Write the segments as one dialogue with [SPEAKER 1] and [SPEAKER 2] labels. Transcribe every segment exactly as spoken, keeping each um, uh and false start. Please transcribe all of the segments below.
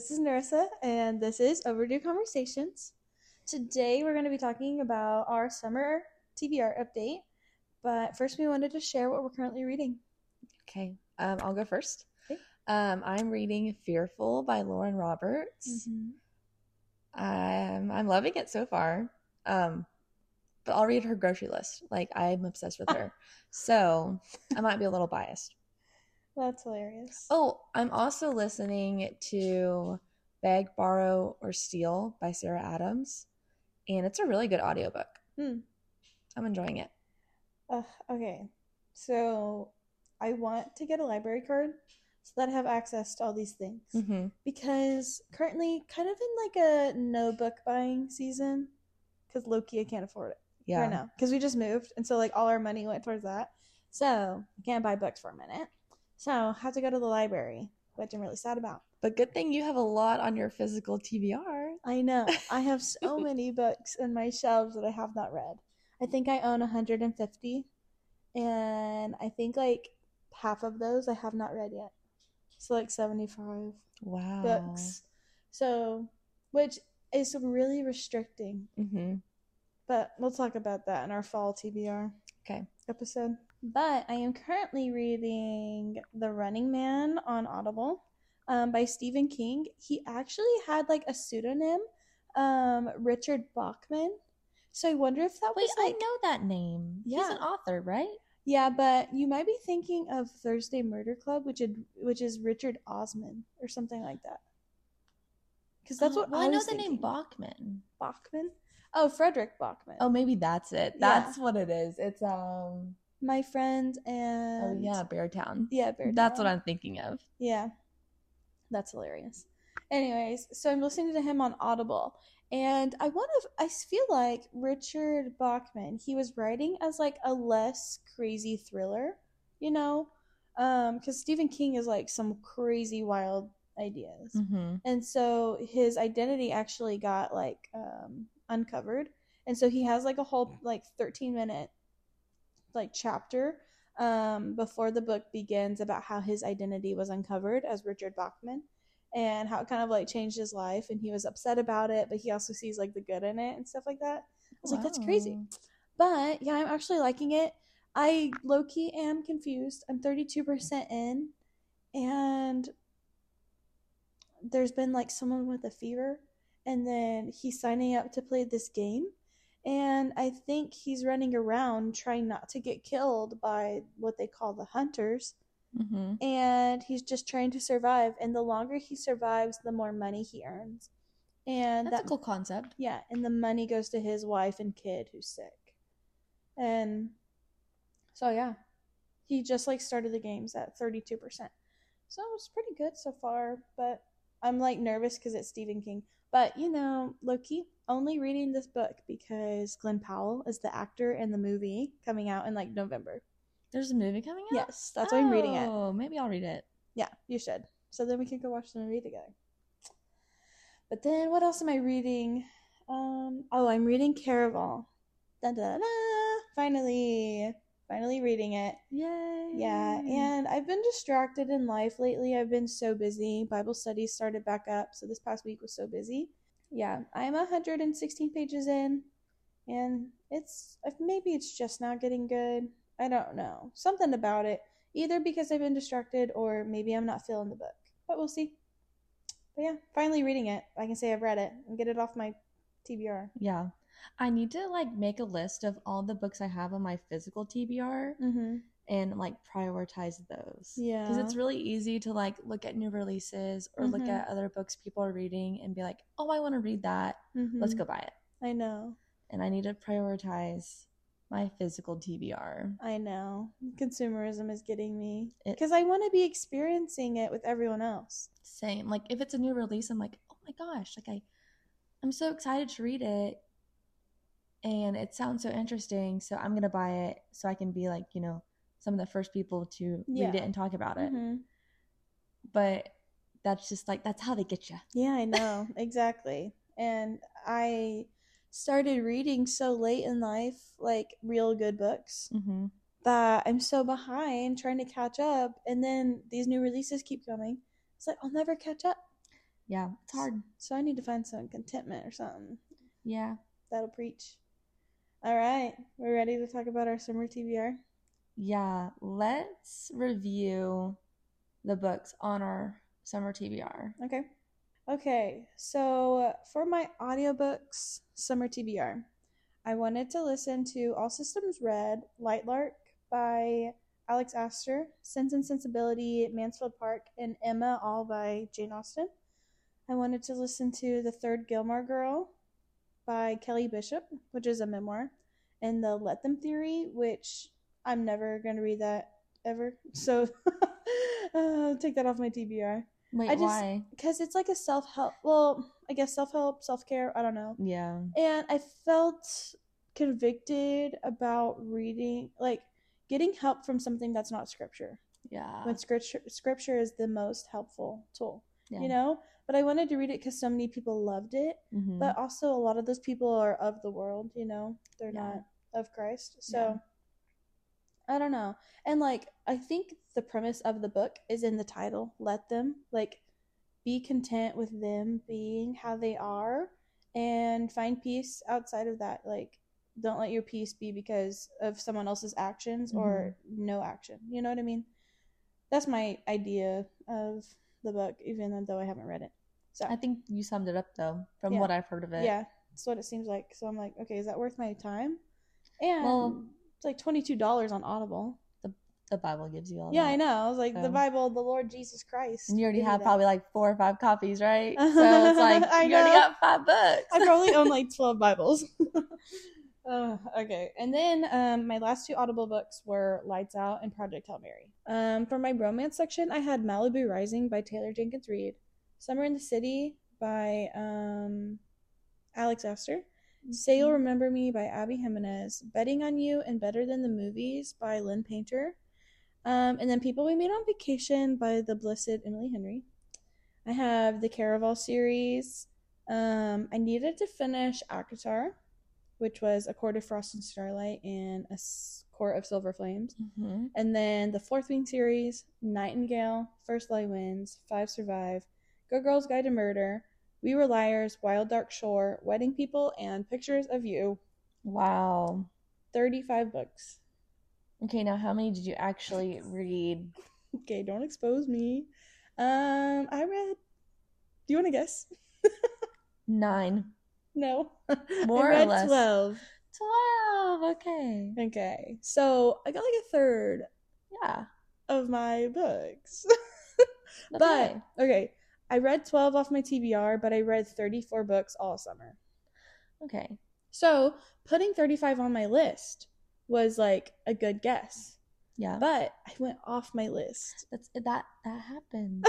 [SPEAKER 1] This is Nerissa, and this is Overdue Conversations. Today, we're going to be talking about our summer T B R update, but first, we wanted to share what we're currently reading.
[SPEAKER 2] Okay, um, I'll go first.
[SPEAKER 1] Okay.
[SPEAKER 2] Um, I'm reading Fearful by Lauren Roberts.
[SPEAKER 1] Mm-hmm.
[SPEAKER 2] Um, I'm loving it so far. Um, but I'll read her grocery list. Like, I'm obsessed with her. So, I might be a little biased.
[SPEAKER 1] That's hilarious.
[SPEAKER 2] Oh, I'm also listening to Beg, Borrow, or Steal by Sarah Adams. And it's a really good audiobook.
[SPEAKER 1] Hmm.
[SPEAKER 2] I'm enjoying it.
[SPEAKER 1] Uh, okay, so I want to get a library card so that I have access to all these things.
[SPEAKER 2] Mm-hmm.
[SPEAKER 1] Because currently, kind of in like a no book buying season, because low-key I can't afford it
[SPEAKER 2] Yeah.
[SPEAKER 1] right now. Because we just moved, and so like all our money went towards that. So I can't buy books for a minute. So I have to go to the library, which I'm really sad about.
[SPEAKER 2] But good thing you have a lot on your physical T B R.
[SPEAKER 1] I know. I have so many books in my shelves that I have not read. I think I own one hundred fifty, and I think like half of those I have not read yet. So like seventy-five
[SPEAKER 2] Wow.
[SPEAKER 1] books. So, which is really restricting.
[SPEAKER 2] Mm-hmm.
[SPEAKER 1] But we'll talk about that in our fall T B R
[SPEAKER 2] Okay.
[SPEAKER 1] episode. But I am currently reading The Running Man on Audible um, by Stephen King. He actually had like a pseudonym, um, Richard Bachman. So I wonder if that
[SPEAKER 2] Wait,
[SPEAKER 1] was like...
[SPEAKER 2] I know that name.
[SPEAKER 1] Yeah.
[SPEAKER 2] He's an author, right?
[SPEAKER 1] Yeah, but you might be thinking of Thursday Murder Club, which is, which is Richard Osman or something like that. Because that's
[SPEAKER 2] Oh,
[SPEAKER 1] what
[SPEAKER 2] well,
[SPEAKER 1] I,
[SPEAKER 2] I know
[SPEAKER 1] was
[SPEAKER 2] the
[SPEAKER 1] thinking.
[SPEAKER 2] name Bachman.
[SPEAKER 1] Bachman? Oh, Frederick Bachman.
[SPEAKER 2] Oh, maybe that's it.
[SPEAKER 1] Yeah.
[SPEAKER 2] That's what it is. It's um.
[SPEAKER 1] My Friend and...
[SPEAKER 2] Oh yeah, Beartown.
[SPEAKER 1] Yeah, Beartown.
[SPEAKER 2] That's what I'm thinking of.
[SPEAKER 1] Yeah. That's hilarious. Anyways, so I'm listening to him on Audible. And I want to, I feel like Richard Bachman, he was writing as like a less crazy thriller, you know? Um, because Stephen King is like some crazy wild ideas.
[SPEAKER 2] Mm-hmm.
[SPEAKER 1] And so his identity actually got like um uncovered. And so he has like a whole like thirteen minute like chapter um before the book begins about how his identity was uncovered as Richard Bachman and how it kind of like changed his life, and he was upset about it, but he also sees like the good in it and stuff like that. I was
[SPEAKER 2] Wow.
[SPEAKER 1] like, that's crazy. But yeah, I'm actually liking it. I low-key am confused. I'm thirty-two percent in, and there's been like someone with a fever, and then he's signing up to play this game, and I think he's running around trying not to get killed by what they call the hunters.
[SPEAKER 2] Mm-hmm.
[SPEAKER 1] And he's just trying to survive, and the longer he survives, the more money he earns. And
[SPEAKER 2] That's
[SPEAKER 1] that,
[SPEAKER 2] a cool concept.
[SPEAKER 1] Yeah, and the money goes to his wife and kid who's sick. And so yeah, he just like started the games at thirty-two percent. So it's pretty good so far, but I'm like nervous because it's Stephen King. But you know, low-key, only reading this book because Glenn Powell is the actor in the movie coming out in like November.
[SPEAKER 2] There's a movie coming out?
[SPEAKER 1] Yes, that's why I'm reading it.
[SPEAKER 2] Oh, maybe I'll read it.
[SPEAKER 1] Yeah, you should. So then we can go watch the movie together. But then what else am I reading? Um, oh, I'm reading Caraval. Da da da! Finally, finally reading it.
[SPEAKER 2] Yay!
[SPEAKER 1] Yeah, and I've been distracted in life lately. I've been so busy. Bible studies started back up, so this past week was so busy. Yeah, I'm one hundred sixteen pages in, and it's maybe it's just now getting good. I don't know. Something about it. Either because I've been distracted or maybe I'm not feeling the book. But we'll see. But yeah, finally reading it. I can say I've read it and get it off my T B R.
[SPEAKER 2] Yeah. I need to like make a list of all the books I have on my physical T B R
[SPEAKER 1] Mm-hmm.
[SPEAKER 2] and like prioritize those.
[SPEAKER 1] Yeah.
[SPEAKER 2] Because it's really easy to like look at new releases or
[SPEAKER 1] mm-hmm.
[SPEAKER 2] look at other books people are reading and be like, oh, I want to read that.
[SPEAKER 1] Mm-hmm.
[SPEAKER 2] Let's go buy it.
[SPEAKER 1] I know.
[SPEAKER 2] And I need to prioritize my physical T B R.
[SPEAKER 1] I know. Consumerism is getting me. Because I want to be experiencing it with everyone else.
[SPEAKER 2] Same. Like, if it's a new release, I'm like, oh my gosh. Like, I, I'm so excited to read it. And it sounds so interesting. So I'm going to buy it so I can be like, you know, some of the first people to
[SPEAKER 1] Yeah.
[SPEAKER 2] read it and talk about it.
[SPEAKER 1] Mm-hmm.
[SPEAKER 2] But that's just like, that's how they get you.
[SPEAKER 1] Yeah, I know. Exactly. And I started reading so late in life, like real good books,
[SPEAKER 2] Mm-hmm.
[SPEAKER 1] that I'm so behind trying to catch up. And then these new releases keep coming. It's like, I'll never catch up.
[SPEAKER 2] Yeah, it's hard.
[SPEAKER 1] So I need to find some contentment or something.
[SPEAKER 2] Yeah.
[SPEAKER 1] That'll preach. All right. We're ready to talk about our summer T B R?
[SPEAKER 2] Yeah. Let's review the books on our summer T B R.
[SPEAKER 1] Okay. Okay. So for my audiobooks summer T B R, I wanted to listen to All Systems Red, Light Lark by Alex Astor, Sense and Sensibility, Mansfield Park, and Emma, all by Jane Austen. I wanted to listen to The Third Gilmore Girl by Kelly Bishop, which is a memoir, and The Let Them Theory, which I'm never going to read that ever. So uh, take that off my T B R.
[SPEAKER 2] Wait,
[SPEAKER 1] I just,
[SPEAKER 2] why?
[SPEAKER 1] Because it's like a self-help, well, I guess self-help, self-care, I don't know.
[SPEAKER 2] Yeah.
[SPEAKER 1] And I felt convicted about reading, like, getting help from something that's not scripture.
[SPEAKER 2] Yeah.
[SPEAKER 1] When scripture, scripture is the most helpful tool,
[SPEAKER 2] Yeah.
[SPEAKER 1] you know? But I wanted to read it because so many people loved it.
[SPEAKER 2] Mm-hmm.
[SPEAKER 1] But also a lot of those people are of the world, you know? They're
[SPEAKER 2] Yeah.
[SPEAKER 1] not of Christ. So,
[SPEAKER 2] Yeah.
[SPEAKER 1] I don't know. And, like, I think the premise of the book is in the title, Let Them. Like, be content with them being how they are and find peace outside of that. Like, don't let your peace be because of someone else's actions or
[SPEAKER 2] Mm-hmm.
[SPEAKER 1] no action. You know what I mean? That's my idea of the book, even though I haven't read it. So
[SPEAKER 2] I think you summed it up, though, from
[SPEAKER 1] Yeah.
[SPEAKER 2] what I've heard of it.
[SPEAKER 1] yeah, that's what it seems like. So I'm like, okay, is that worth my time? And
[SPEAKER 2] Well,
[SPEAKER 1] it's like twenty-two dollars on Audible.
[SPEAKER 2] the the Bible gives you all
[SPEAKER 1] Yeah,
[SPEAKER 2] that.
[SPEAKER 1] I know. I was like,
[SPEAKER 2] So-
[SPEAKER 1] the Bible, the Lord Jesus Christ.
[SPEAKER 2] And you already
[SPEAKER 1] give me
[SPEAKER 2] have
[SPEAKER 1] that.
[SPEAKER 2] probably like four or five copies, right? So it's like
[SPEAKER 1] I
[SPEAKER 2] you already
[SPEAKER 1] know.
[SPEAKER 2] got five books.
[SPEAKER 1] I probably own like twelve Bibles. uh, okay. And then um, my last two Audible books were Lights Out and Project Hail Mary. Um, for my romance section, I had Malibu Rising by Taylor Jenkins Reid, Summer in the City by um, Alex Astor, Say You'll Remember Me by Abby Jimenez, Betting on You and Better Than the Movies by Lynn Painter, um, and then People We Meet on Vacation by the Blessed Emily Henry. I have the Caraval series. Um, I needed to finish ACOTAR, which was A Court of Frost and Starlight and A Court of Silver Flames.
[SPEAKER 2] Mm-hmm.
[SPEAKER 1] And then the Fourth Wing series, Nightingale, First Light Wins, Five Survive, Good Girls Guide to Murder, We Were Liars, Wild Dark Shore, Wedding People, and Pictures of You.
[SPEAKER 2] Wow.
[SPEAKER 1] thirty-five books.
[SPEAKER 2] Okay, now how many did you actually read?
[SPEAKER 1] Okay, don't expose me. Um, I read. Do you want to guess?
[SPEAKER 2] Nine.
[SPEAKER 1] No.
[SPEAKER 2] More
[SPEAKER 1] I read
[SPEAKER 2] or less.
[SPEAKER 1] twelve.
[SPEAKER 2] Twelve. Okay.
[SPEAKER 1] Okay, so I got like a third
[SPEAKER 2] Yeah.
[SPEAKER 1] of my books.
[SPEAKER 2] That's
[SPEAKER 1] but
[SPEAKER 2] okay.
[SPEAKER 1] okay, I read twelve off my T B R, but I read thirty-four books all summer.
[SPEAKER 2] Okay.
[SPEAKER 1] So putting thirty-five on my list was like a good guess.
[SPEAKER 2] Yeah.
[SPEAKER 1] But I went off my list.
[SPEAKER 2] That's that that happened.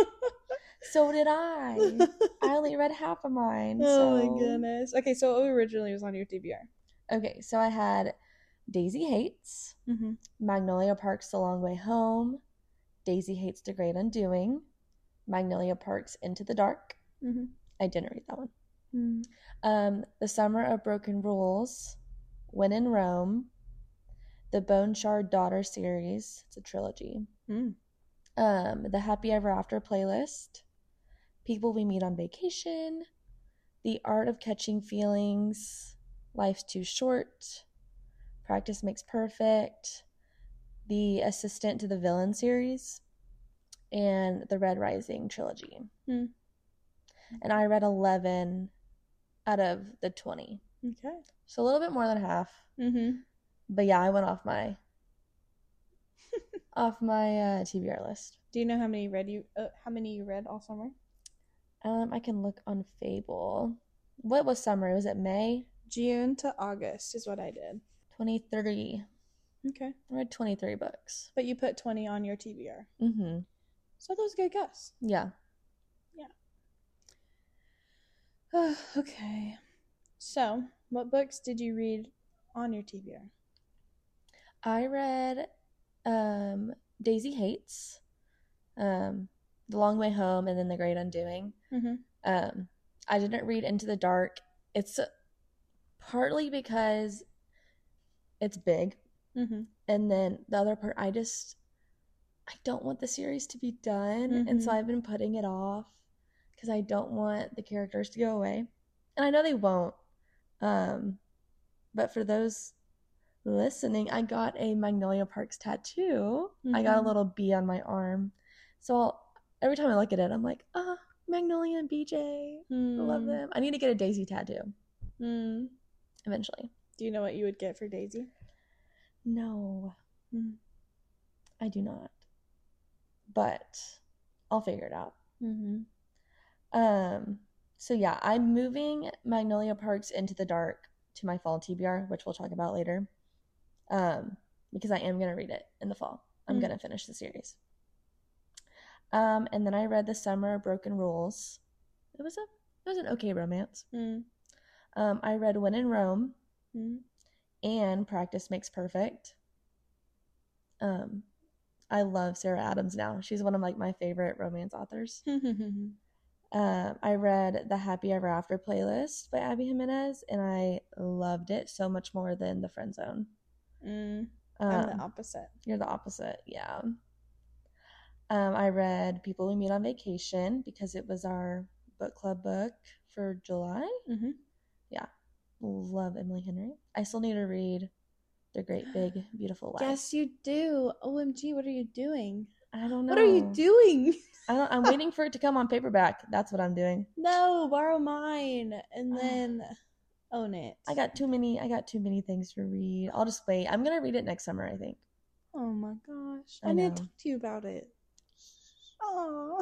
[SPEAKER 2] So did I. I only read half of mine.
[SPEAKER 1] Oh
[SPEAKER 2] so.
[SPEAKER 1] my goodness. Okay, so what originally was on your T B R?
[SPEAKER 2] Okay, so I had Daisy Hates,
[SPEAKER 1] Mm-hmm.
[SPEAKER 2] Magnolia Park's The Long Way Home, Daisy Hates The Great Undoing, Magnolia Park's Into the Dark.
[SPEAKER 1] Mm-hmm.
[SPEAKER 2] I didn't read that one.
[SPEAKER 1] Mm.
[SPEAKER 2] Um, The Summer of Broken Rules, When in Rome, the Bone Shard Daughter series. It's a trilogy.
[SPEAKER 1] Mm.
[SPEAKER 2] Um, the Happy Ever After playlist, People We Meet on Vacation, The Art of Catching Feelings, Life's Too Short, Practice Makes Perfect, the Assistant to the Villain series, and the Red Rising trilogy.
[SPEAKER 1] Hmm.
[SPEAKER 2] And I read eleven out of the twenty.
[SPEAKER 1] Okay.
[SPEAKER 2] So a little bit more than half.
[SPEAKER 1] Mm-hmm.
[SPEAKER 2] But yeah, I went off my off my uh, T B R list.
[SPEAKER 1] Do you know how many read you? Uh, how many you read all summer?
[SPEAKER 2] Um, I can look on Fable. What was summer? Was it May?
[SPEAKER 1] June to August is what I did.
[SPEAKER 2] twenty-three.
[SPEAKER 1] Okay.
[SPEAKER 2] I read twenty-three books.
[SPEAKER 1] But you put twenty on your T B R.
[SPEAKER 2] Mm-hmm.
[SPEAKER 1] So that was a good guess.
[SPEAKER 2] Yeah.
[SPEAKER 1] Yeah. Okay. So, what books did you read on your T B R?
[SPEAKER 2] I read um, Daisy Hates, um, The Long Way Home, and then The Great Undoing.
[SPEAKER 1] Mm-hmm.
[SPEAKER 2] Um, I didn't read Into the Dark. It's partly because it's big.
[SPEAKER 1] Mm-hmm.
[SPEAKER 2] And then the other part, I just, I don't want the series to be done.
[SPEAKER 1] Mm-hmm.
[SPEAKER 2] And so I've been putting it off because I don't want the characters to go away. And I know they won't. Um, but for those listening, I got a Magnolia Parks tattoo. Mm-hmm. I got a little bee on my arm. So I'll, every time I look at it, I'm like, ah, Magnolia and B J. Mm. I love them. I need to get a Daisy tattoo. Mm. Eventually.
[SPEAKER 1] Do you know what you would get for Daisy?
[SPEAKER 2] No. Mm. I do not. But I'll figure it out. Mm-hmm. Um. So yeah, I'm moving Magnolia Parks Into the Dark to my fall T B R, which we'll talk about later. Um, because I am going to read it in the fall. I'm mm. going to finish the series. Um, and then I read The Summer of Broken Rules. It was a it was an okay romance. Mm. Um, I read When in Rome mm. and Practice Makes Perfect. Um, I love Sarah Adams now. She's one of like my favorite romance authors. Um, I read The Happy Ever After playlist by Abby Jimenez, and I loved it so much more than The Friend Zone.
[SPEAKER 1] Mm, I'm um, the opposite.
[SPEAKER 2] You're the opposite, yeah. Um, I read People We Meet on Vacation because it was our book club book for July. Mm-hmm. Yeah, love Emily Henry. I still need to read The Great Big Beautiful Life.
[SPEAKER 1] Yes, you do. O M G, what are you doing?
[SPEAKER 2] I don't know.
[SPEAKER 1] What are you doing?
[SPEAKER 2] I don't, I'm waiting for it to come on paperback. That's what I'm doing.
[SPEAKER 1] No, borrow mine and then own it.
[SPEAKER 2] I got too many. I got too many things to read. I'll just wait. I'm gonna read it next summer, I think.
[SPEAKER 1] Oh my gosh! I, I need to talk to you about it. Oh.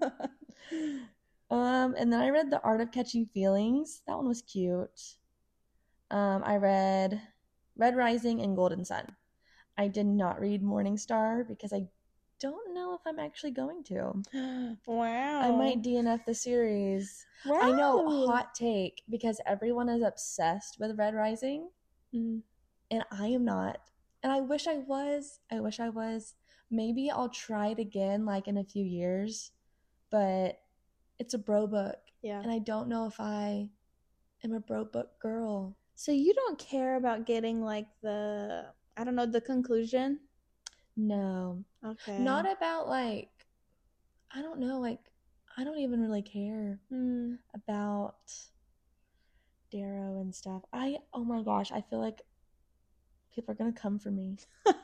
[SPEAKER 2] um, and then I read The Art of Catching Feelings. That one was cute. Um, I read Red Rising and Golden Sun. I did not read Morning Star because I don't know if I'm actually going to.
[SPEAKER 1] Wow.
[SPEAKER 2] I might D N F the series. Wow. I know, hot take, because everyone is obsessed with Red Rising, mm. and I am not. And I wish I was. I wish I was. Maybe I'll try it again, like in a few years, but it's a bro book.
[SPEAKER 1] Yeah.
[SPEAKER 2] And I don't know if I am a bro book girl.
[SPEAKER 1] So you don't care about getting like the, I don't know, the conclusion?
[SPEAKER 2] No.
[SPEAKER 1] Okay.
[SPEAKER 2] Not about like, I don't know, like, I don't even really care mm. about Darrow and stuff. I, oh my gosh, I feel like people are going to come for me.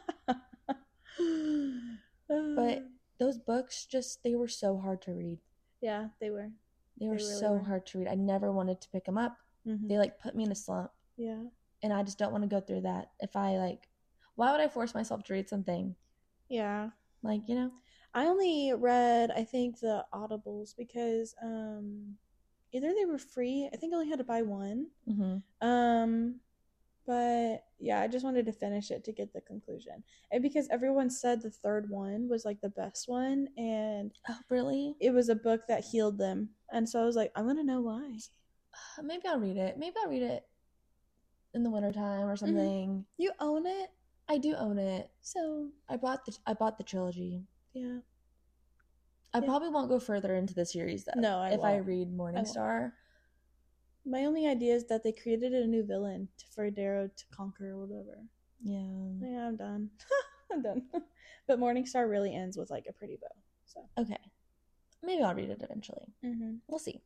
[SPEAKER 2] But those books just, they were so hard to read.
[SPEAKER 1] Yeah, they were.
[SPEAKER 2] They were they really so were. hard to read. I never wanted to pick them up. Mm-hmm. They like put me in a slump.
[SPEAKER 1] Yeah.
[SPEAKER 2] And I just don't want to go through that. If I like, why would I force myself to read something?
[SPEAKER 1] Yeah.
[SPEAKER 2] Like, you know?
[SPEAKER 1] I only read, I think, the Audibles because um, either they were free. I think I only had to buy one. Mm-hmm. Um, but yeah, I just wanted to finish it to get the conclusion. And because everyone said the third one was like the best one. And
[SPEAKER 2] oh, really?
[SPEAKER 1] It was a book that healed them. And so I was like, I want to know why.
[SPEAKER 2] Maybe I'll read it. Maybe I'll read it in the wintertime or something.
[SPEAKER 1] Mm-hmm. You own it?
[SPEAKER 2] I do own it. So I bought the I bought the trilogy.
[SPEAKER 1] Yeah.
[SPEAKER 2] I
[SPEAKER 1] yeah.
[SPEAKER 2] probably won't go further into the series though.
[SPEAKER 1] No, I
[SPEAKER 2] if
[SPEAKER 1] won't.
[SPEAKER 2] I read Morningstar.
[SPEAKER 1] My only idea is that they created a new villain for Darrow to conquer or whatever.
[SPEAKER 2] Yeah.
[SPEAKER 1] Yeah, I'm done. I'm done. But Morningstar really ends with like a pretty bow. So
[SPEAKER 2] okay. Maybe I'll read it eventually. Mm-hmm. We'll see.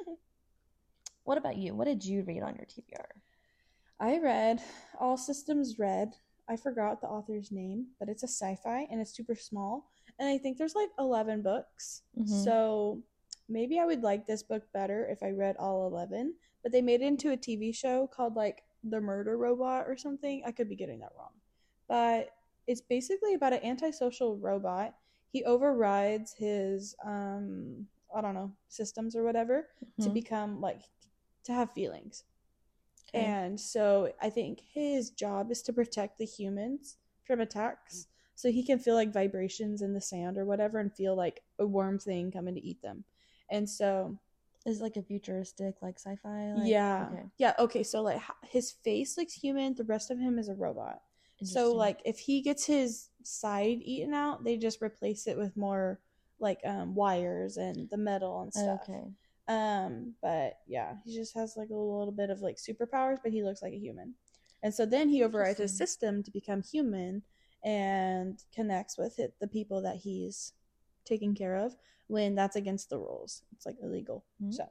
[SPEAKER 2] What about you? What did you read on your T B R?
[SPEAKER 1] I read All Systems Red. I forgot the author's name, but it's a sci-fi and it's super small. And I think there's like eleven books. Mm-hmm. So maybe I would like this book better if I read all eleven. But they made it into a T V show called like The Murder Robot or something. I could be getting that wrong. But it's basically about an antisocial robot. He overrides his, um, I don't know, systems or whatever mm-hmm. to become like, to have feelings. Okay. And so I think his job is to protect the humans from attacks. So he can feel like vibrations in the sand or whatever and feel like a worm thing coming to eat them. And so
[SPEAKER 2] is it like a futuristic like sci-fi? Like,
[SPEAKER 1] yeah.
[SPEAKER 2] Okay.
[SPEAKER 1] Yeah. Okay. So like his face looks human. The rest of him is a robot. So like if he gets his side eaten out, they just replace it with more like um, wires and the metal and stuff.
[SPEAKER 2] Okay.
[SPEAKER 1] Um, but yeah, he just has like a little bit of like superpowers, but he looks like a human. And so then he overrides his system to become human and connects with it, the people that he's taken care of when that's against the rules. It's like illegal. Mm-hmm. So,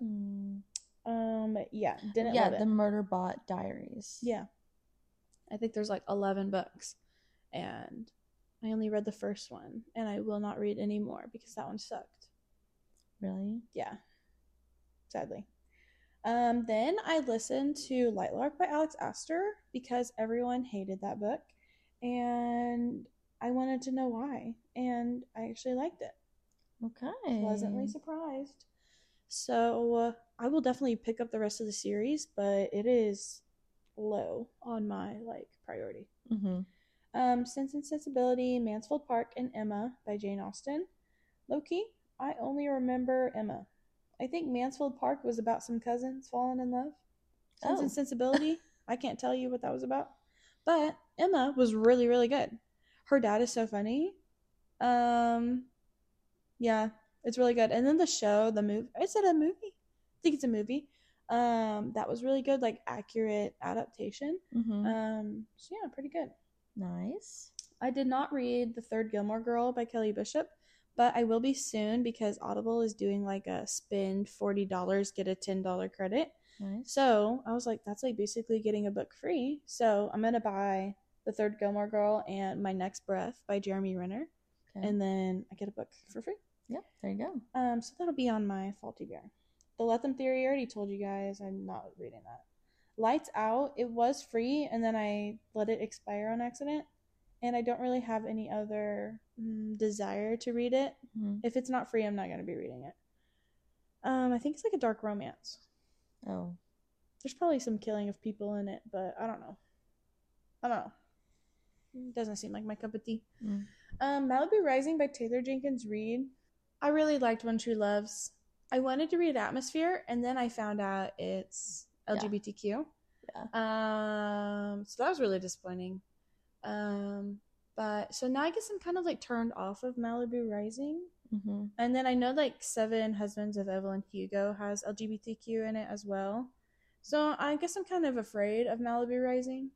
[SPEAKER 1] um, yeah, didn't
[SPEAKER 2] yeah,
[SPEAKER 1] love it.
[SPEAKER 2] The Murderbot Diaries.
[SPEAKER 1] Yeah. I think there's like eleven books, and I only read the first one, and I will not read any more because that one sucked.
[SPEAKER 2] Really?
[SPEAKER 1] Yeah. Sadly. Um, then I listened to Lightlark by Alex Astor because everyone hated that book, and I wanted to know why, and I actually liked it.
[SPEAKER 2] Okay.
[SPEAKER 1] Pleasantly surprised. So uh, I will definitely pick up the rest of the series, but it is low on my like priority.
[SPEAKER 2] Mm-hmm.
[SPEAKER 1] Um, Sense and Sensibility, Mansfield Park, and Emma by Jane Austen. Low-key, I only remember Emma. I think Mansfield Park was about some cousins falling in love. Sense oh. and Sensibility, I can't tell you what that was about. But Emma was really, really good. Her dad is so funny. Um, yeah, it's really good. And then the show, the movie, is it a movie? I think it's a movie. Um, that was really good, like accurate adaptation.
[SPEAKER 2] Mm-hmm.
[SPEAKER 1] Um, so yeah, pretty good.
[SPEAKER 2] Nice.
[SPEAKER 1] I did not read The Third Gilmore Girl by Kelly Bishop, but I will be soon because Audible is doing like a spend forty dollars, get a ten dollars credit.
[SPEAKER 2] Nice.
[SPEAKER 1] So I was like, that's like basically getting a book free. So I'm going to buy The Third Gilmore Girl and My Next Breath by Jeremy Renner. Okay. And then I get a book for free.
[SPEAKER 2] Yep, there you go.
[SPEAKER 1] Um, so that'll be on my fall T B R. The Lethem Theory, I already told you guys, I'm not reading that. Lights Out, it was free, and then I let it expire on accident. And I don't really have any other mm, desire to read it.
[SPEAKER 2] Mm-hmm.
[SPEAKER 1] If it's not free, I'm not going to be reading it. Um, I think it's like a dark romance.
[SPEAKER 2] Oh.
[SPEAKER 1] There's probably some killing of people in it, but I don't know. I don't know. It doesn't seem like my cup of tea.
[SPEAKER 2] Mm.
[SPEAKER 1] Um, Malibu Rising by Taylor Jenkins Reid. I really liked One True Loves. I wanted to read Atmosphere, and then I found out it's L G B T Q.
[SPEAKER 2] Yeah.
[SPEAKER 1] Um, so that was really disappointing. Um, but so now I guess I'm kind of like turned off of Malibu Rising.
[SPEAKER 2] Mm-hmm.
[SPEAKER 1] And then I know like Seven Husbands of Evelyn Hugo has L G B T Q in it as well. So I guess I'm kind of afraid of Malibu Rising.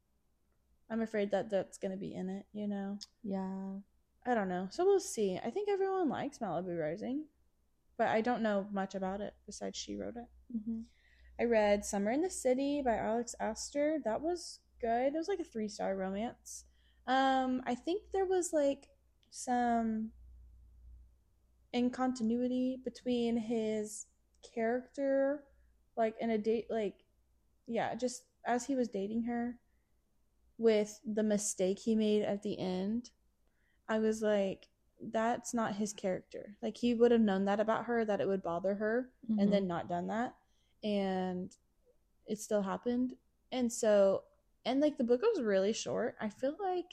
[SPEAKER 1] I'm afraid that that's going to be in it, you know?
[SPEAKER 2] Yeah.
[SPEAKER 1] I don't know. So we'll see. I think everyone likes Malibu Rising, but I don't know much about it besides she wrote it.
[SPEAKER 2] Mm-hmm.
[SPEAKER 1] I read Summer in the City by Alex Astor. That was good. It was like a three-star romance. Um, I think there was like some incontinuity between his character, like in a date, like, yeah, just as he was dating her, with the mistake he made at the end. I was like, that's not his character. Like, he would have known that about her, that it would bother her, mm-hmm. and then not done that. And it still happened. And so, and like the book was really short. I feel like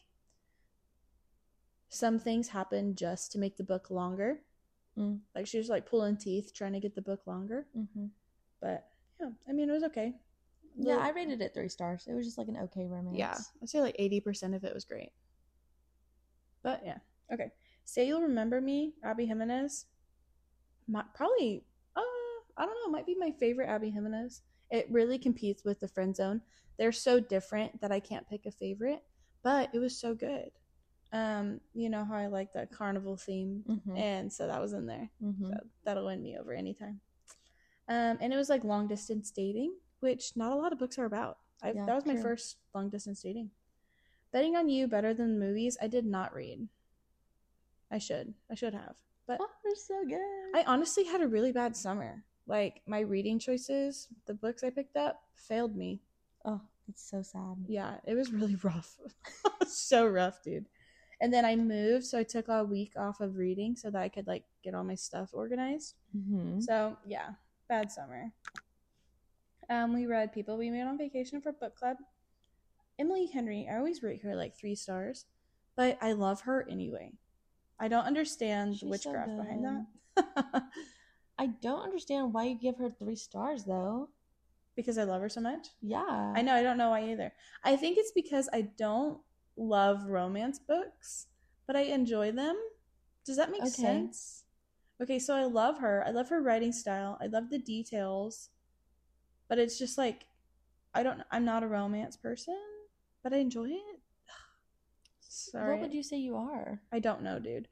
[SPEAKER 1] some things happened just to make the book longer.
[SPEAKER 2] Mm.
[SPEAKER 1] Like she was like pulling teeth trying to get the book longer.
[SPEAKER 2] Mm-hmm.
[SPEAKER 1] But yeah, I mean, it was okay.
[SPEAKER 2] Yeah, I rated it three stars. It was just like an okay romance.
[SPEAKER 1] Yeah, I'd say like eighty percent of it was great. But yeah, okay. Say You'll Remember Me, Abby Jimenez. My, probably, uh, I don't know, might be my favorite Abby Jimenez. It really competes with The Friend Zone. They're so different that I can't pick a favorite, but it was so good. Um, you know how I like the carnival theme,
[SPEAKER 2] mm-hmm.
[SPEAKER 1] and so that was in there.
[SPEAKER 2] Mm-hmm.
[SPEAKER 1] So that'll win me over anytime. Um, and it was like long distance dating, which not a lot of books are about. I,
[SPEAKER 2] yeah,
[SPEAKER 1] that was my
[SPEAKER 2] true.
[SPEAKER 1] first long distance dating. Betting on You, Better Than the Movies, I did not read. I should. I should have. But
[SPEAKER 2] oh, they're so good.
[SPEAKER 1] I honestly had a really bad summer. Like, my reading choices, the books I picked up, failed me.
[SPEAKER 2] Oh, that's so sad.
[SPEAKER 1] Yeah, it was really rough. So rough, dude. And then I moved, so I took a week off of reading so that I could, like, get all my stuff organized.
[SPEAKER 2] Mm-hmm.
[SPEAKER 1] So, yeah, bad summer. Um, we read People We Met on Vacation for book club. Emily Henry, I always rate her, like, three stars. But I love her anyway. I don't understand
[SPEAKER 2] She's
[SPEAKER 1] the witchcraft
[SPEAKER 2] so
[SPEAKER 1] behind that.
[SPEAKER 2] I don't understand why you give her three stars, though.
[SPEAKER 1] Because I love her so much?
[SPEAKER 2] Yeah.
[SPEAKER 1] I know, I don't know why either. I think it's because I don't love romance books, but I enjoy them. Does that make
[SPEAKER 2] okay.
[SPEAKER 1] sense? Okay, so I love her. I love her writing style. I love the details. But it's just like, I don't, I'm not a romance person, but I enjoy it. Sorry.
[SPEAKER 2] What would you say you are?
[SPEAKER 1] I don't know, dude.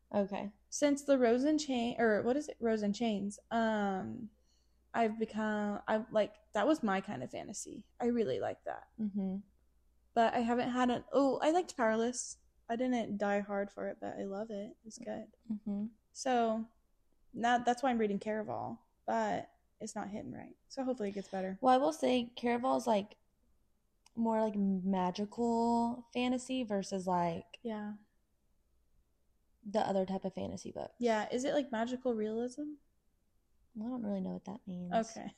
[SPEAKER 2] Okay.
[SPEAKER 1] Since the Rose and Chain, or what is it? Rose and Chains. Um, I've become, I like, that was my kind of fantasy. I really like that.
[SPEAKER 2] Mm-hmm.
[SPEAKER 1] But I haven't had an, oh, I liked Powerless. I didn't die hard for it, but I love it. It's good.
[SPEAKER 2] Mm-hmm.
[SPEAKER 1] So now that's why I'm reading Caraval, but it's not hitting right. So hopefully it gets better.
[SPEAKER 2] Well, I will say Caraval is like more like magical fantasy versus like
[SPEAKER 1] Yeah.
[SPEAKER 2] the other type of fantasy books.
[SPEAKER 1] Yeah. Is it like magical realism?
[SPEAKER 2] I don't really know what that means.
[SPEAKER 1] Okay.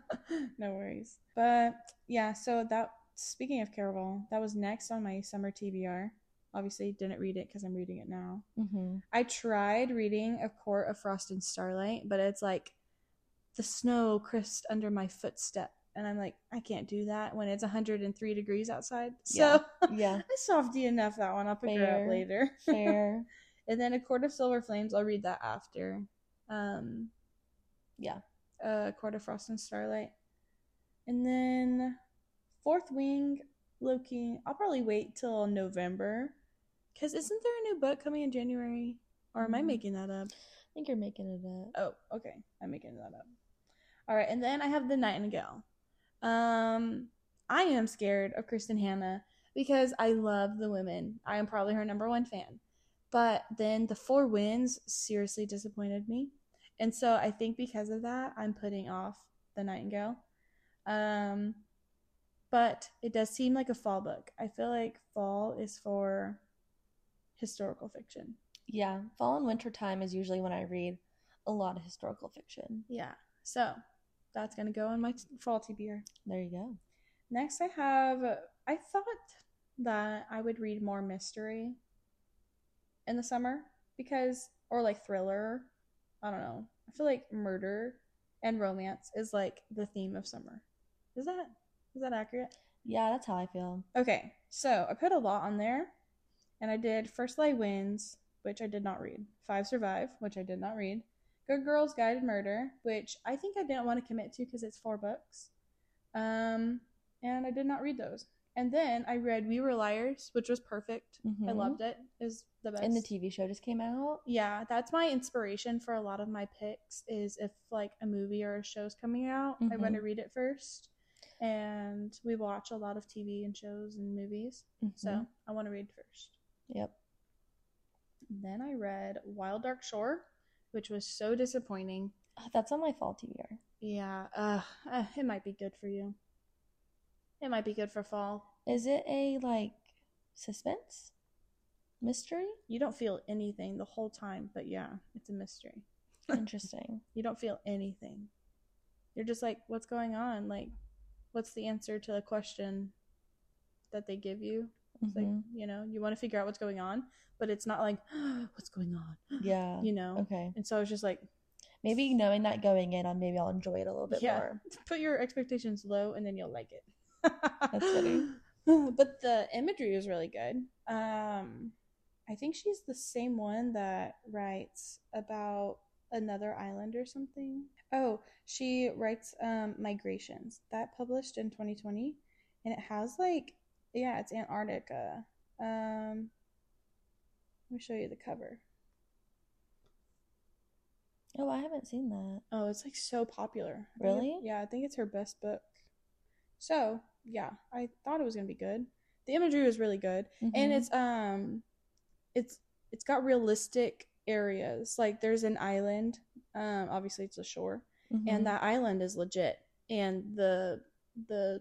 [SPEAKER 1] No worries. But yeah, so that, speaking of Caraval, that was next on my summer T B R. Obviously, didn't read it because I'm reading it now.
[SPEAKER 2] Mm-hmm.
[SPEAKER 1] I tried reading A Court of Frost and Starlight, but it's like the snow crisped under my footstep. And I'm like, I can't do that when it's one hundred three degrees outside. So
[SPEAKER 2] Yeah. yeah.
[SPEAKER 1] I softy enough that one. I'll pick Fair. her up later.
[SPEAKER 2] Fair.
[SPEAKER 1] And then A Court of Silver Flames, I'll read that after. Um,
[SPEAKER 2] yeah.
[SPEAKER 1] Uh, Court of Frost and Starlight. And then Fourth Wing, Loki, I'll probably wait till November. Because isn't there a new book coming in January? Or am mm-hmm. I making that up?
[SPEAKER 2] I think you're making it up.
[SPEAKER 1] Oh, okay. I'm making that up. All right. And then I have The Nightingale. Um, I am scared of Kristen Hanna because I love the women. I am probably her number one fan. But then The Four Winds seriously disappointed me. And so I think because of that, I'm putting off The Nightingale. Um, but it does seem like a fall book. I feel like fall is for historical fiction.
[SPEAKER 2] Yeah, fall and winter time is usually when I read a lot of historical fiction.
[SPEAKER 1] Yeah, so that's going to go on my t- fall T B R.
[SPEAKER 2] There you go.
[SPEAKER 1] Next I have, I thought that I would read more mystery in the summer because, or like thriller, I don't know. I feel like murder and romance is like the theme of summer. Is that, is that accurate?
[SPEAKER 2] Yeah, that's how I feel.
[SPEAKER 1] Okay, so I put a lot on there. And I did First Light Wins, which I did not read. Five Survive, which I did not read. Good Girls Guided Murder, which I think I didn't want to commit to because it's four books. Um, and I did not read those. And then I read We Were Liars, which was perfect. Mm-hmm. I loved it. It was the best.
[SPEAKER 2] And the T V show just came out?
[SPEAKER 1] Yeah, that's my inspiration for a lot of my picks is if like a movie or a show's coming out, mm-hmm. I want to read it first. And we watch a lot of T V and shows and movies. Mm-hmm. So I want to read first.
[SPEAKER 2] Yep.
[SPEAKER 1] Then I read Wild Dark Shore, which was so disappointing.
[SPEAKER 2] Oh, that's on my fall T B R.
[SPEAKER 1] Yeah, uh, uh, it might be good for you. It might be good for fall.
[SPEAKER 2] Is it a, like, suspense? Mystery?
[SPEAKER 1] You don't feel anything the whole time, but yeah, it's a mystery.
[SPEAKER 2] Interesting.
[SPEAKER 1] You don't feel anything. You're just like, what's going on? Like, what's the answer to the question that they give you? It's mm-hmm. like, you know, you want to figure out what's going on, but it's not like, oh, what's going on?
[SPEAKER 2] Yeah.
[SPEAKER 1] You know?
[SPEAKER 2] Okay.
[SPEAKER 1] And so I was just like,
[SPEAKER 2] maybe knowing that going in, on maybe I'll enjoy it a little bit
[SPEAKER 1] yeah,
[SPEAKER 2] more.
[SPEAKER 1] Put your expectations low and then you'll like it.
[SPEAKER 2] That's funny.
[SPEAKER 1] But the imagery is really good. Um, I think she's the same one that writes about another island or something. Oh, she writes um, Migrations. That published in twenty twenty. And it has like, yeah, it's Antarctica. Um, let me show you the cover.
[SPEAKER 2] Oh, I haven't seen that.
[SPEAKER 1] Oh, it's like so popular.
[SPEAKER 2] Really?
[SPEAKER 1] It, yeah, I think it's her best book. So, yeah, I thought it was going to be good. The imagery was really good. Mm-hmm. And it's um it's it's got realistic areas. Like there's an island. Um obviously it's a shore. Mm-hmm. And that island is legit. And the the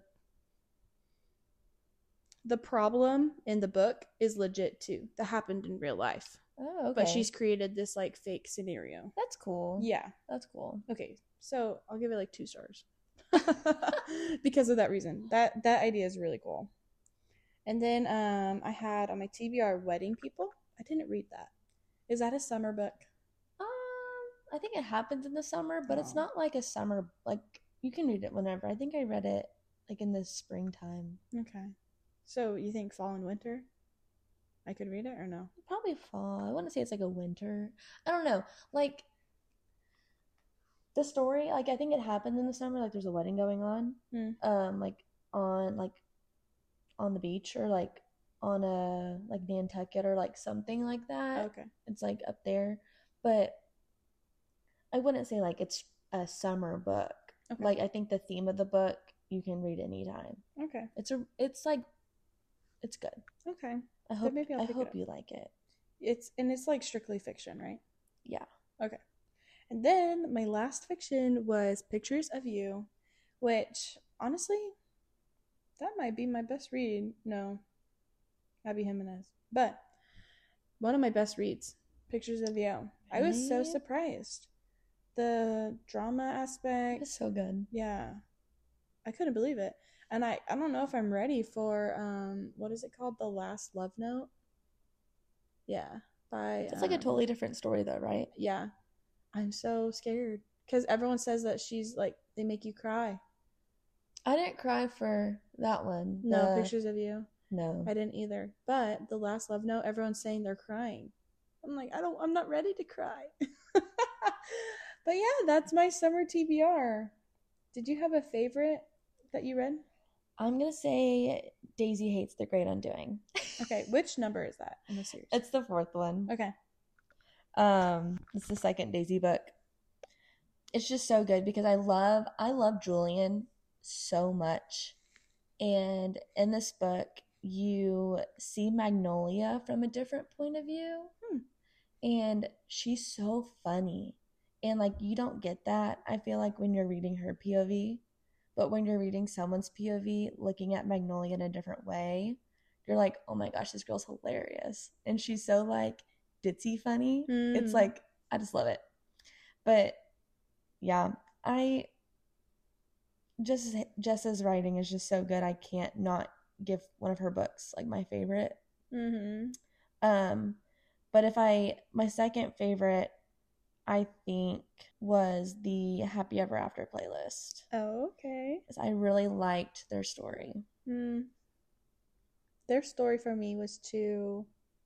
[SPEAKER 1] the problem in the book is legit too. That happened in real life.
[SPEAKER 2] Oh, okay.
[SPEAKER 1] But she's created this like fake scenario.
[SPEAKER 2] That's cool.
[SPEAKER 1] Yeah.
[SPEAKER 2] That's cool.
[SPEAKER 1] Okay. So, I'll give it like two stars. Because of that reason. That that idea is really cool. And then um I had on my T B R Wedding People. I didn't read that. Is that a summer book?
[SPEAKER 2] Um, I think it happens in the summer, but oh. It's not like a summer, like you can read it whenever. I think I read it like in the springtime.
[SPEAKER 1] Okay. So you think fall and winter? I could read it or no?
[SPEAKER 2] Probably fall. I want to say it's like a winter. I don't know. Like the story, like I think it happened in the summer. Like there's a wedding going on, mm. um, like on like on the beach or like on a like Nantucket or like something like that.
[SPEAKER 1] Okay.
[SPEAKER 2] It's like up there, but I wouldn't say like it's a summer book.
[SPEAKER 1] Okay.
[SPEAKER 2] Like I think the theme of the book you can read anytime.
[SPEAKER 1] Okay.
[SPEAKER 2] It's a it's like it's good.
[SPEAKER 1] Okay.
[SPEAKER 2] I hope
[SPEAKER 1] maybe I'll
[SPEAKER 2] I
[SPEAKER 1] pick it
[SPEAKER 2] hope
[SPEAKER 1] up.
[SPEAKER 2] you like it.
[SPEAKER 1] It's and it's like strictly fiction, right?
[SPEAKER 2] Yeah.
[SPEAKER 1] Okay. And then my last fiction was Pictures of You, which honestly, that might be my best read. No, Abby Jimenez. But one of my best reads, Pictures of You. I was so
[SPEAKER 2] Really?
[SPEAKER 1] surprised. The drama aspect.
[SPEAKER 2] It's so good.
[SPEAKER 1] Yeah. I couldn't believe it. And I, I don't know if I'm ready for um what is it called? The Last Love Note. Yeah. By
[SPEAKER 2] It's like a
[SPEAKER 1] um,
[SPEAKER 2] totally different story though, right?
[SPEAKER 1] yeah. I'm so scared because everyone says that she's like they make you cry.
[SPEAKER 2] I didn't cry for that one.
[SPEAKER 1] No,
[SPEAKER 2] The-
[SPEAKER 1] Pictures of You.
[SPEAKER 2] No.
[SPEAKER 1] I didn't either. But The Last Love Note, everyone's saying they're crying. I'm like, I don't I'm not ready to cry. But yeah, that's my summer T B R. Did you have a favorite that you read?
[SPEAKER 2] I'm gonna say Daisy Hates the Great Undoing.
[SPEAKER 1] Okay, which number is that in the series?
[SPEAKER 2] It's the fourth one.
[SPEAKER 1] Okay.
[SPEAKER 2] Um, it's the second Daisy book. It's just so good because I love I love Julian so much. And in this book, you see Magnolia from a different point of view.
[SPEAKER 1] Hmm.
[SPEAKER 2] And she's so funny. And like you don't get that, I feel like, when you're reading her P O V. But when you're reading someone's P O V, looking at Magnolia in a different way, you're like, oh my gosh, this girl's hilarious. And she's so like ditzy funny.
[SPEAKER 1] Mm.
[SPEAKER 2] It's like, I just love it. But yeah, I just Jessa's writing is just so good. I can't not give one of her books like my favorite.
[SPEAKER 1] Mm-hmm.
[SPEAKER 2] Um, but if I my second favorite, I think, was the Happy Ever After playlist.
[SPEAKER 1] Oh, okay.
[SPEAKER 2] Because I really liked their story.
[SPEAKER 1] Hmm. Their story for me was too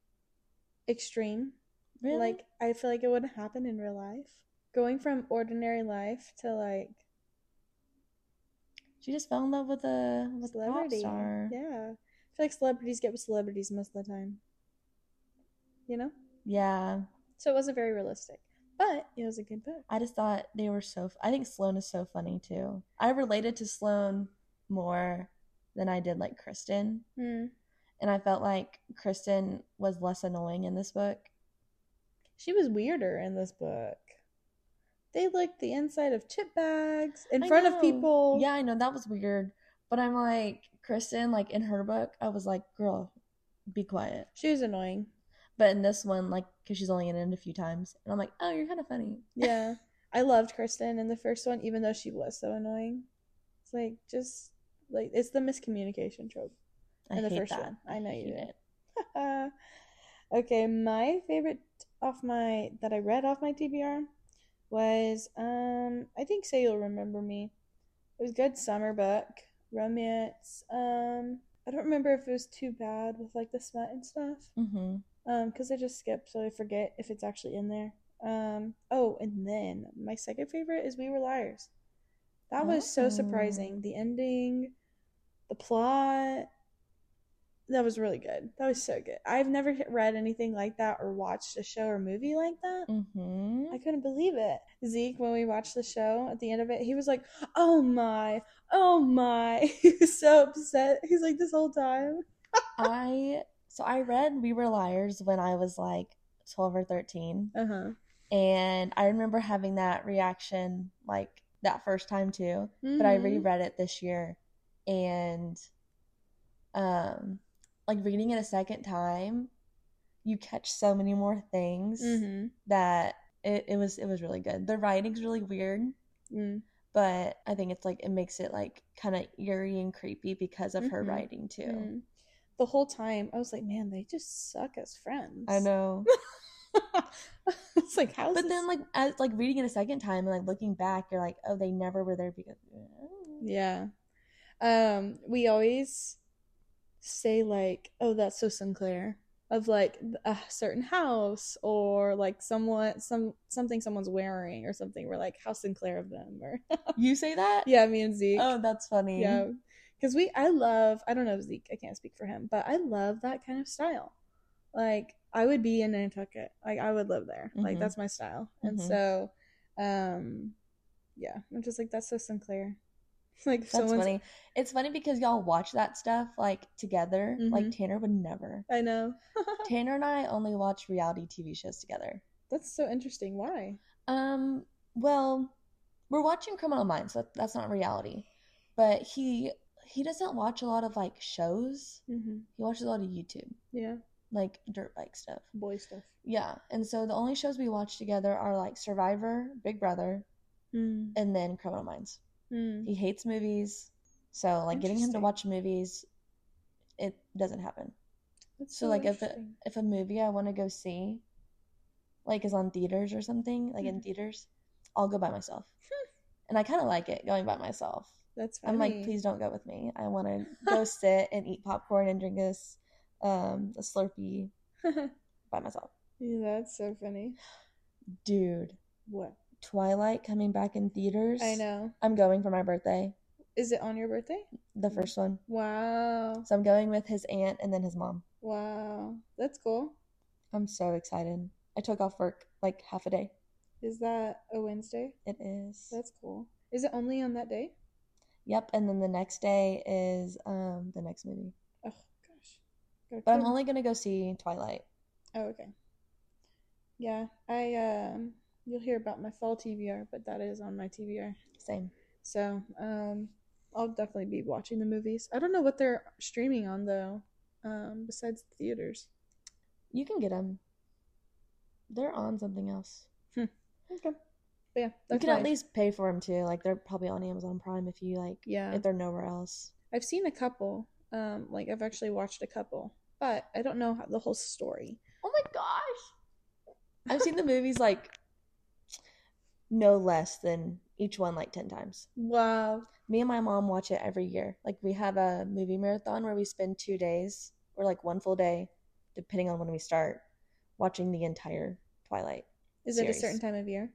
[SPEAKER 1] extreme.
[SPEAKER 2] Really?
[SPEAKER 1] Like, I feel like it wouldn't happen in real life. Going from ordinary life to like
[SPEAKER 2] she just fell in love with a with a pop
[SPEAKER 1] celebrity.
[SPEAKER 2] star.
[SPEAKER 1] Yeah. I feel like celebrities get with celebrities most of the time. You know?
[SPEAKER 2] Yeah.
[SPEAKER 1] So it wasn't very realistic. But it was a good book.
[SPEAKER 2] I just thought they were so I think Sloane is so funny too. I related to Sloane more than I did like Kristen.
[SPEAKER 1] Hmm.
[SPEAKER 2] And I felt like Kristen was less annoying in this book.
[SPEAKER 1] She was weirder in this book. They licked the inside of chip bags in
[SPEAKER 2] I
[SPEAKER 1] front
[SPEAKER 2] know.
[SPEAKER 1] of people.
[SPEAKER 2] Yeah, I know, that was weird. But I'm like, Kristen, like in her book, I was like, girl, be quiet.
[SPEAKER 1] She was annoying.
[SPEAKER 2] But in this one, like, because she's only in it a few times, and I'm like, oh, you're kind of funny.
[SPEAKER 1] Yeah. I loved Kristen in the first one, even though she was so annoying. It's like, just, like, it's the miscommunication trope
[SPEAKER 2] I
[SPEAKER 1] in the
[SPEAKER 2] hate
[SPEAKER 1] first
[SPEAKER 2] that.
[SPEAKER 1] one. I know you
[SPEAKER 2] hate
[SPEAKER 1] did.
[SPEAKER 2] it.
[SPEAKER 1] Okay, my favorite off my, that I read off my T B R was, um, I think Say You'll Remember Me. It was a good summer book. Romance. Um, I don't remember if it was too bad with, like, the smut and stuff.
[SPEAKER 2] Mm-hmm.
[SPEAKER 1] Um, because I just skipped, so I forget if it's actually in there. Um, oh, and then my second favorite is We Were Liars. That was so
[SPEAKER 2] Oh.
[SPEAKER 1] surprising. The ending, the plot, that was really good. That was so good. I've never read anything like that or watched a show or movie like that.
[SPEAKER 2] Mm-hmm.
[SPEAKER 1] I couldn't believe it. Zeke, when we watched the show, at the end of it, he was like, oh my, oh my. He was so upset. He's like, this whole time.
[SPEAKER 2] I so I read We Were Liars when I was like twelve or thirteen,
[SPEAKER 1] Uh-huh.
[SPEAKER 2] and I remember having that reaction like that first time too. But I
[SPEAKER 1] Mhm.
[SPEAKER 2] reread it this year, and um, like reading it a second time, you catch so many more things
[SPEAKER 1] Mhm.
[SPEAKER 2] that it, it was it was really good. The writing's really weird,
[SPEAKER 1] Mm.
[SPEAKER 2] but I think it's like it makes it like kind of eerie and creepy because of her
[SPEAKER 1] Mhm.
[SPEAKER 2] writing too.
[SPEAKER 1] Mm. The whole time, I was like, man, they just suck as friends.
[SPEAKER 2] I know.
[SPEAKER 1] It's like, how's
[SPEAKER 2] But
[SPEAKER 1] this?
[SPEAKER 2] then, like, as like reading it a second time and like looking back, you're like, oh, they never were there because.
[SPEAKER 1] Yeah. Um, we always say like, oh, that's so Sinclair, of like a certain house or like someone, some something someone's wearing or something. We're like, how Sinclair of them, or
[SPEAKER 2] You say that?
[SPEAKER 1] yeah, me and Zeke.
[SPEAKER 2] Oh, that's funny.
[SPEAKER 1] Yeah, Because we, I love, I don't know Zeke, I can't speak for him, but I love that kind of style. Like, I would be in Nantucket. Like, I would live there. Like,
[SPEAKER 2] Mhm.
[SPEAKER 1] that's my style. And
[SPEAKER 2] Mhm.
[SPEAKER 1] so, um, yeah, I'm just like, that's so Sinclair. Like, if
[SPEAKER 2] That's
[SPEAKER 1] someone's,
[SPEAKER 2] funny. It's funny because y'all watch that stuff like together. Like
[SPEAKER 1] Mhm.
[SPEAKER 2] Tanner would never.
[SPEAKER 1] I know.
[SPEAKER 2] Tanner and I only watch reality T V shows together.
[SPEAKER 1] That's so interesting. Why?
[SPEAKER 2] Um, well, we're watching Criminal Minds, so that's not reality. But he he doesn't watch a lot of like shows.
[SPEAKER 1] Mm-hmm.
[SPEAKER 2] He watches a lot of YouTube,
[SPEAKER 1] Yeah,
[SPEAKER 2] like dirt bike stuff.
[SPEAKER 1] boy stuff.
[SPEAKER 2] Yeah, and so the only shows we watch together are like Survivor, Big Brother,
[SPEAKER 1] Mm.
[SPEAKER 2] and then Criminal Minds.
[SPEAKER 1] Mm.
[SPEAKER 2] He hates movies, so like getting him to
[SPEAKER 1] Interesting.
[SPEAKER 2] watch movies, it doesn't happen.
[SPEAKER 1] That's
[SPEAKER 2] So
[SPEAKER 1] so
[SPEAKER 2] like if it,
[SPEAKER 1] interesting.
[SPEAKER 2] if a movie I want to go see, like is on theaters or something, like in
[SPEAKER 1] Mhm.
[SPEAKER 2] theaters, I'll go by myself, and I kind of like it going by myself.
[SPEAKER 1] That's funny.
[SPEAKER 2] I'm like, please don't go with me. I want to go sit and eat popcorn and drink this, um, a Slurpee by myself.
[SPEAKER 1] Yeah, that's so funny.
[SPEAKER 2] Dude,
[SPEAKER 1] What?
[SPEAKER 2] Twilight coming back in theaters.
[SPEAKER 1] I know.
[SPEAKER 2] I'm going for my birthday,
[SPEAKER 1] Is it on your birthday?
[SPEAKER 2] the first one.
[SPEAKER 1] Wow.
[SPEAKER 2] So I'm going with his aunt and then his mom.
[SPEAKER 1] Wow. That's cool.
[SPEAKER 2] I'm so excited. I took off work like half a day.
[SPEAKER 1] Is that a Wednesday?
[SPEAKER 2] It is.
[SPEAKER 1] That's cool. Is it only on that day?
[SPEAKER 2] Yep, and then the next day is um the next movie.
[SPEAKER 1] Oh gosh. Gotta
[SPEAKER 2] But I'm
[SPEAKER 1] plan.
[SPEAKER 2] only gonna go see Twilight.
[SPEAKER 1] Oh, okay. Yeah, I um you'll hear about my fall T B R, but that is on my T B R.
[SPEAKER 2] Same.
[SPEAKER 1] So, um I'll definitely be watching the movies. I don't know what they're streaming on though, um besides the theaters.
[SPEAKER 2] You can get them. They're on something else.
[SPEAKER 1] Okay. But yeah,
[SPEAKER 2] You
[SPEAKER 1] that's
[SPEAKER 2] can at
[SPEAKER 1] my-
[SPEAKER 2] least pay for them too. Like they're probably on Amazon Prime if you like.
[SPEAKER 1] Yeah.
[SPEAKER 2] If they're nowhere else.
[SPEAKER 1] I've seen a couple. Um, like I've actually watched a couple, but I don't know how, the whole story.
[SPEAKER 2] Oh my gosh! I've seen the movies like no less than each one like ten times.
[SPEAKER 1] Wow.
[SPEAKER 2] Me and my mom watch it every year. Like we have a movie marathon where we spend two days or like one full day, depending on when we start, watching the entire Twilight.
[SPEAKER 1] Is it a
[SPEAKER 2] series.
[SPEAKER 1] certain time of year?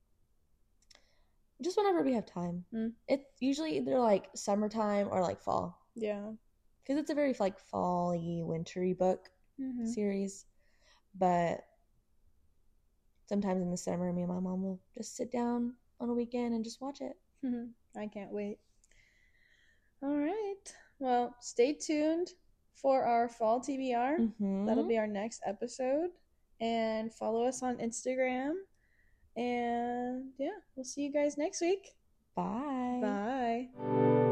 [SPEAKER 2] Just whenever we have time.
[SPEAKER 1] Mm.
[SPEAKER 2] It's usually either like summertime or like fall.
[SPEAKER 1] Yeah.
[SPEAKER 2] Because it's a very like fall-y, wintry book
[SPEAKER 1] Mm-hmm.
[SPEAKER 2] series. But sometimes in the summer, me and my mom will just sit down on a weekend and just watch it.
[SPEAKER 1] I can't wait. All right. Well, stay tuned for our fall T B R.
[SPEAKER 2] Mm-hmm.
[SPEAKER 1] That'll be our next episode. And follow us on Instagram. And yeah, we'll see you guys next week.
[SPEAKER 2] Bye.
[SPEAKER 1] Bye.